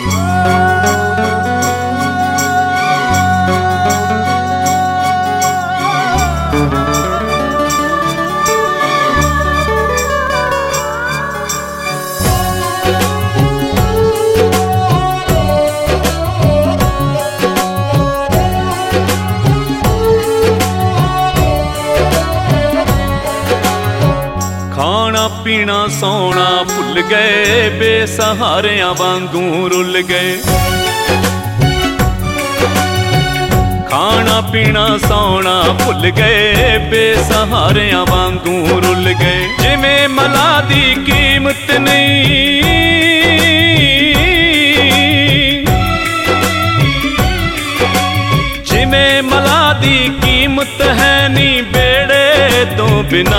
खाना पीना सौना भुल गए, बेसहारियां वांगू रुल गए। खाना पीना सौना भुल गए, बेसहारियां वांगू रुल गए। जिवें मला दी कीमत नहीं, जिवें मला दी कीमत है नी बेड़े तो बिना।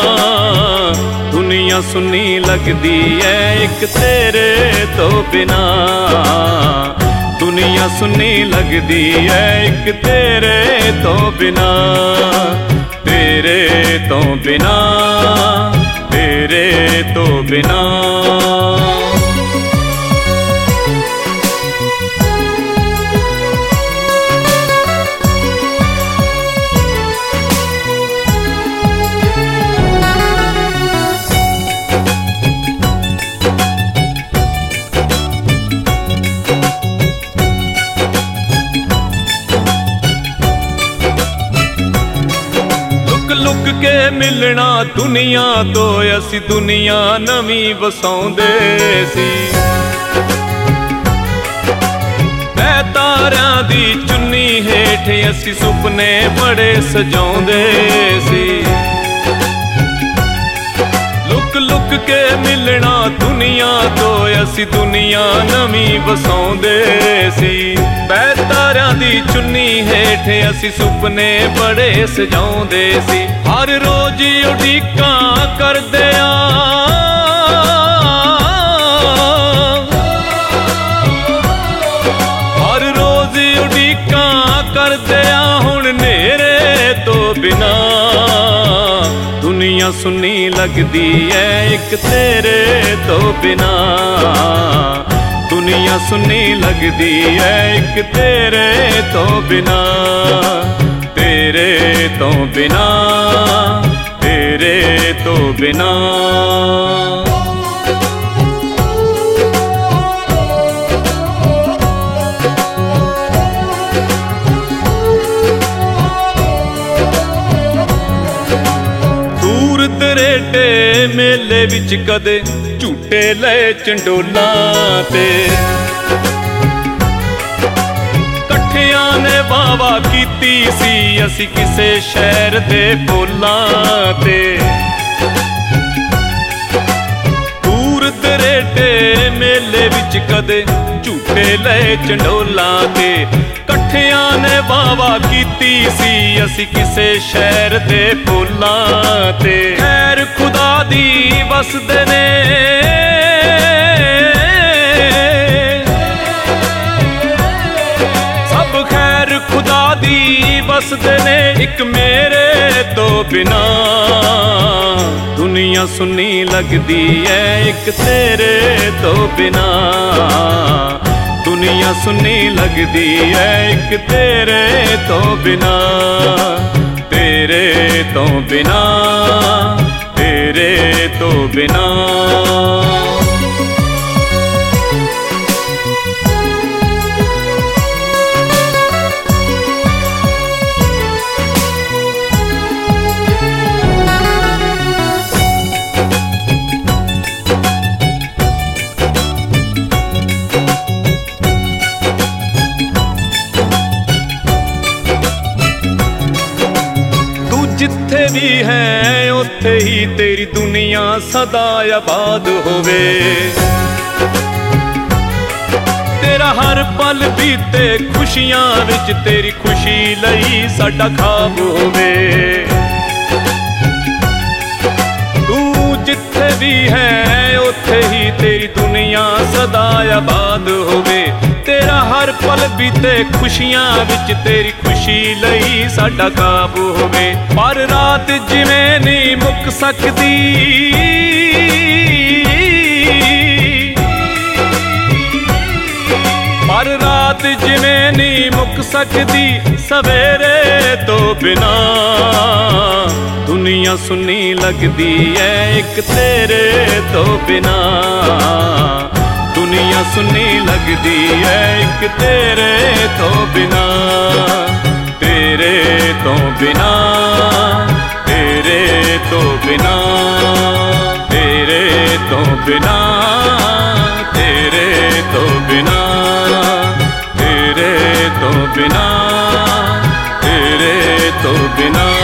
दुनिया सुनी लगदी है एक तेरे तो बिना। दुनिया सुनी लगदी है एक तेरे तो बिना। तेरे तो बिना, तेरे तो बिना। लुक के मिलना दुनिया तो असी दुनिया नवी वसाउंदे सी। तारियां दी चुन्नी हेठ असी सुपने बड़े सजाउंदे सी। लुक लुक के मिलना दुनिया तो असी दुनिया नवी वसाउंदे सी। तारियां दी चुन्नी हेठ असी सुपने बड़े सजाउंदे सी। हर रोज उड़ीकां करदे आ, हर रोज उड़ीकां करदे आ। हुण नेरे तो बिना दुनिया सुनी लगदी है एक तेरे तो बिना। दुनिया सुनी लगदी है एक तेरे तो बिना। तेरे तो बिना, तेरे तो बिना। दूर दरेडे मेले विच कदे झूटे लए चंडोलां ते। कट्ठियां ने वावा कीती सी असी किसे शहर दे बोलां ते। दूर दरेडे मेले विच कदे झूटे लए चंडोलां ते। कट्ठियां ने वावा कीती सी असी किसे शहर दे बोलां ते। खैर खुदा दी वसदे ने, सब खैर खुदा दी वसदे ने एक मेरे तो बिना। दुनिया सुनी लगदी है एक तेरे तो बिना। दुनिया सुनी लगदी है एक तेरे तो बिना। तेरे तो बिना, तेरे तो बिना। जिथे भी है उत्थे ही तेरी दुनिया सदा आबाद होवे। तेरा हर पल बीते खुशियां विच तेरी खुशी लई साडा खाब होवे। तू जिथे भी है उत्थे ही तेरी दुनिया सदा आबाद होवे। तेरा हर पल बीते खुशियां विच तेरी खुशी लई साडा काबू होवे। पर रात जिवें नहीं मुक सकदी, रात जिवें नहीं मुक सकदी सवेरे तो बिना, दुनिया सुनी लगदी है एक तेरे तो बिना, दुनिया सुनी लगदी है एक तेरे तो बिना, तेरे तो बिना, तेरे तो बिना, तेरे तो बिना, तेरे तो बिना, तेरे तो बिना, तेरे तो बिना।